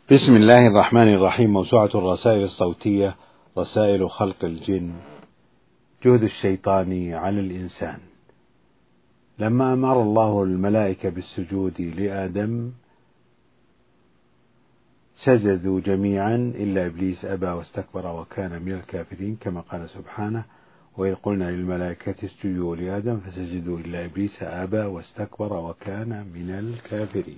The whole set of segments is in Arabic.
بسم الله الرحمن الرحيم. موسوعة الرسائل الصوتية رسائل خلق الجن. جهد الشيطان على الإنسان. لما أمر الله الملائكة بالسجود لآدم سجدوا جميعا إلا إبليس أبى واستكبر وكان من الكافرين، كما قال سبحانه: وإذ قلنا للملائكة اسجدوا لآدم فسجدوا إلا إبليس أبى واستكبر وكان من الكافرين.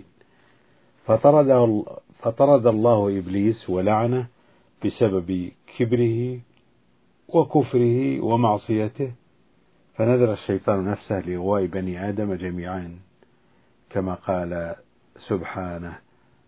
فطرد الله إبليس ولعنه بسبب كبره وكفره ومعصيته، فنذر الشيطان نفسه لإغواء بني آدم جميعا، كما قال سبحانه: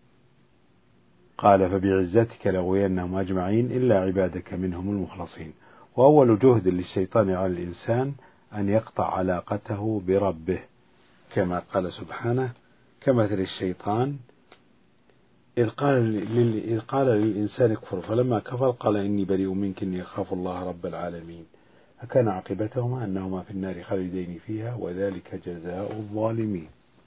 قال فبعزتك لأغوينهم أجمعين إلا عبادك منهم المخلصين. وأول جهد للشيطان على الإنسان أن يقطع علاقته بربه، كما قال سبحانه: كمثل الشيطان إذ قال للإنسان اكفر فلما كفر قال إني بريء منك إني أخاف الله رب العالمين، فكان عاقبتهما أنهما في النار خالدين فيها وذلك جزاء الظالمين.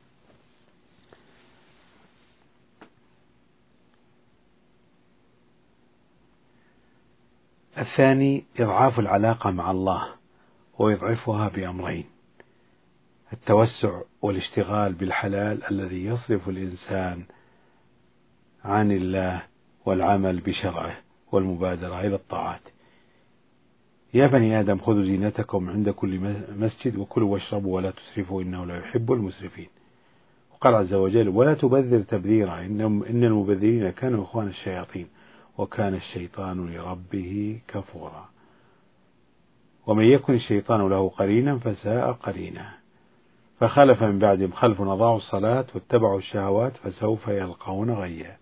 الثاني إضعاف العلاقة مع الله، ويضعفها بأمرين: التوسع والاشتغال بالحلال الذي يصرف الإنسان عن الله، والعمل بشرعه والمبادرة إلى الطاعات. يا بني آدم خذوا زينتكم عند كل مسجد وكلوا واشربوا ولا تسرفوا إنه لا يحب المسرفين. وقال عز وجل: ولا تبذر تبذيرا إن المبذرين كانوا إخوان الشياطين وكان الشيطان لربه كفورا. ومن يكن الشيطان له قرينا فساء قرينا. فخلف من بعدهم خلف أضاعوا الصلاة واتبعوا الشهوات فسوف يلقون غيا.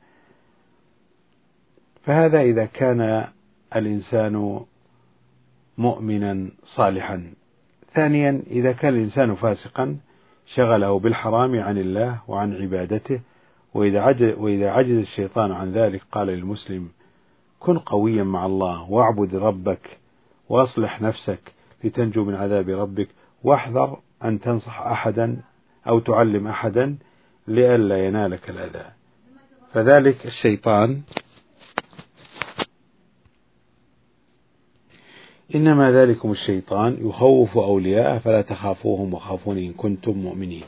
فهذا إذا كان الإنسان مؤمنا صالحا. ثانيا، إذا كان الإنسان فاسقا شغله بالحرام عن الله وعن عبادته. وإذا عجز الشيطان عن ذلك قال للمسلم: كن قويا مع الله واعبد ربك واصلح نفسك لتنجو من عذاب ربك، واحذر أن تنصح أحدا أو تعلم أحدا لئلا ينالك الأذى. فذلك الشيطان إنما ذلكم الشيطان يخوف أولياءه فلا تخافوهم وخافون إن كنتم مؤمنين.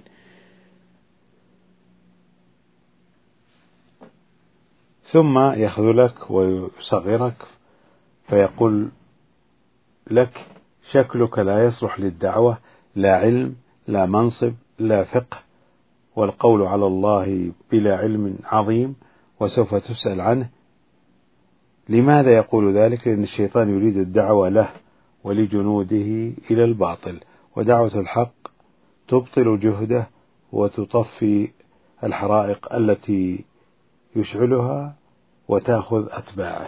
ثم يخذلك ويصغرك فيقول لك: شكلك لا يصلح للدعوة، لا علم لا منصب لا فقه، والقول على الله بلا علم عظيم وسوف تسأل عنه. لماذا يقول ذلك؟ لأن الشيطان يريد الدعوة له ولجنوده إلى الباطل، ودعوة الحق تبطل جهده وتطفي الحرائق التي يشعلها وتأخذ أتباعه.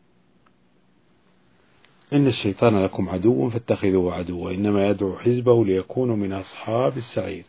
إن الشيطان لكم عدو فاتخذوه عدوا إنما يدعو حزبه ليكونوا من أصحاب السعير.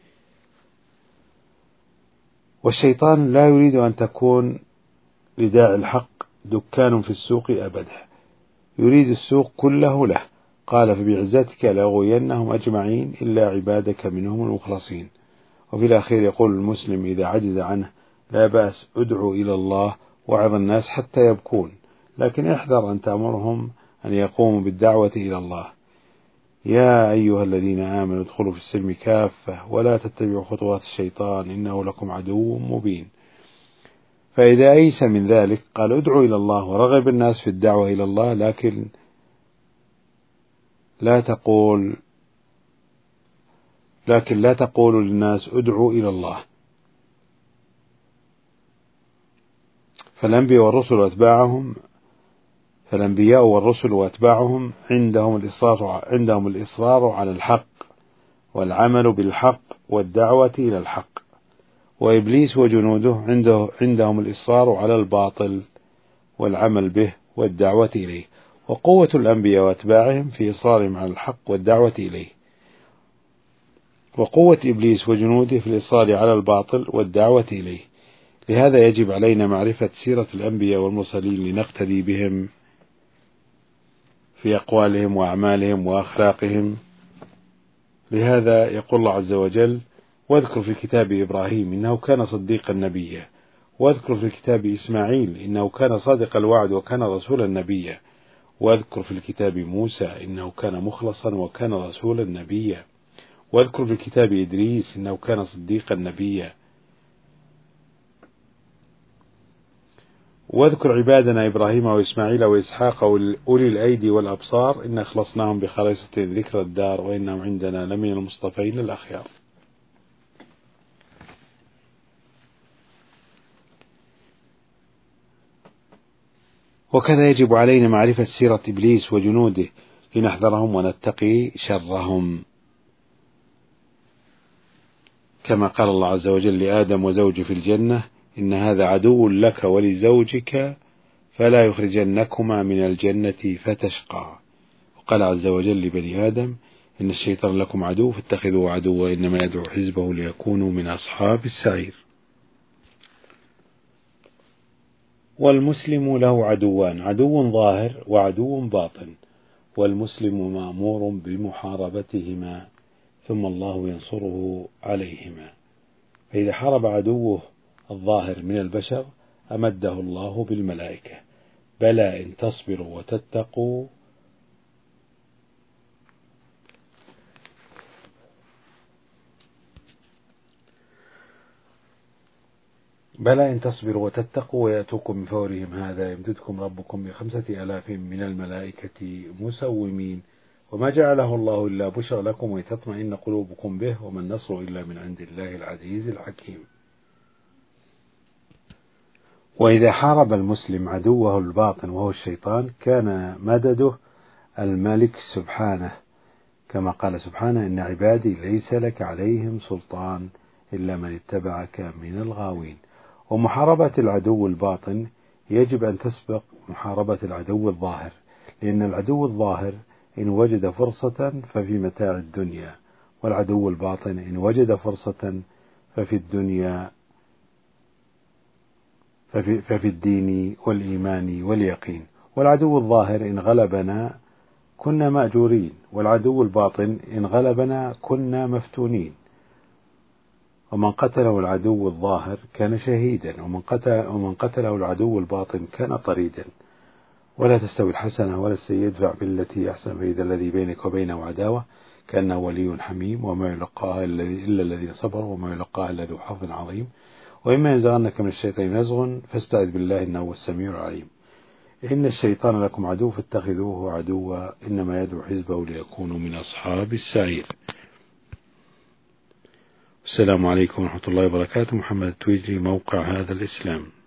والشيطان لا يريد أن تكون لداعي الحق دكان في السوق أبدا، يريد السوق كله له. قال فبعزتك لأغوينهم أجمعين إلا عبادك منهم المخلصين. وفي الأخير يقول المسلم إذا عجز عنه: لا بأس، ادعو إلى الله وعظ الناس حتى يبكون، لكن احذر أن تأمرهم أن يقوموا بالدعوة إلى الله. يا أيها الذين آمنوا ادخلوا في السلم كافة ولا تتبعوا خطوات الشيطان إنه لكم عدو مبين. فإذا أيس من ذلك قال: ادعوا إلى الله ورغب الناس في الدعوة إلى الله، لكن لا تقول للناس ادعوا إلى الله. فالأنبياء والرسل وأتباعهم عندهم الإصرار على الحق والعمل بالحق والدعوة إلى الحق. وإبليس وجنوده عندهم الإصرار على الباطل والعمل به والدعوة إليه. وقوة الأنبياء وأتباعهم في إصرارهم على الحق والدعوة إليه، وقوة إبليس وجنوده في الإصرار على الباطل والدعوة إليه. لهذا يجب علينا معرفة سيرة الأنبياء والمرسلين لنقتدي بهم في أقوالهم وأعمالهم وأخلاقهم. لهذا يقول الله عز وجل: واذكر في كتاب إبراهيم إنه كان صديقا نبيا واذكر في الكتاب إسماعيل إنه كان صادق الوعد وكان رسولا نبيا. واذكر في الكتاب موسى إنه كان مخلصا وكان رسولا نبيا. واذكر في الكتاب إدريس إنه كان صديقا نبيا. واذكر عبادنا إبراهيم وإسماعيل وإسحاق أولي الأيدي والأبصار إن أخلصناهم بخالصة ذكر الدار وإنهم عندنا لمن المصطفين الأخيار. وكذا يجب علينا معرفة سيرة إبليس وجنوده لنحذرهم ونتقي شرهم، كما قال الله عز وجل لآدم وزوجه في الجنة إن هذا عدو لك ولزوجك فلا يخرجنكما من الجنة فتشقى. وقال عز وجل لبني آدم إن الشيطان لكم عدو فاتخذوه عدوا إنما يدعو حزبه ليكونوا من أصحاب السعير. والمسلم له عدوان، عدو ظاهر وعدو باطن، والمسلم مأمور بمحاربتهما ثم الله ينصره عليهما. فإذا حارب عدوه الظاهر من البشر أمده الله بالملائكة. بلى إن تصبروا وتتقوا ويأتوكم من فورهم هذا يمددكم ربكم ب5,000 من الملائكة مسومين وما جعله الله إلا بشرى لكم ولتطمئن قلوبكم به وما النصر إلا من عند الله العزيز الحكيم. وإذا حارب المسلم عدوه الباطن وهو الشيطان كان مدده الملك سبحانه، كما قال سبحانه إن عبادي ليس لك عليهم سلطان إلا من اتبعك من الغاوين. ومحاربة العدو الباطن يجب أن تسبق محاربة العدو الظاهر، لأن العدو الظاهر إن وجد فرصة ففي متاع الدنيا، والعدو الباطن إن وجد فرصة ففي الدنيا ففي الدين والإيمان واليقين. والعدو الظاهر إن غلبنا كنا مأجورين، والعدو الباطن إن غلبنا كنا مفتونين. ومن قتله العدو الظاهر كان شهيدا، ومن قتله العدو الباطن كان طريدا. ولا تستوي الحسنة ولا السيئة ادفع بالتي أحسن فإذا الذي بينك وبينه عداوة كأنه ولي حميم وما يلقاها إلا الذين صبروا وما يلقاها إلا ذو حظ عظيم. وإما ينزغنك من الشيطان نزغ فاستعذ بالله إنه هو السميع العليم. إن الشيطان لكم عدو فاتخذوه عدوا إنما يدعو حزبه ليكونوا من أصحاب السعير. السلام عليكم ورحمة الله وبركاته. محمد التويجري، موقع هذا الإسلام.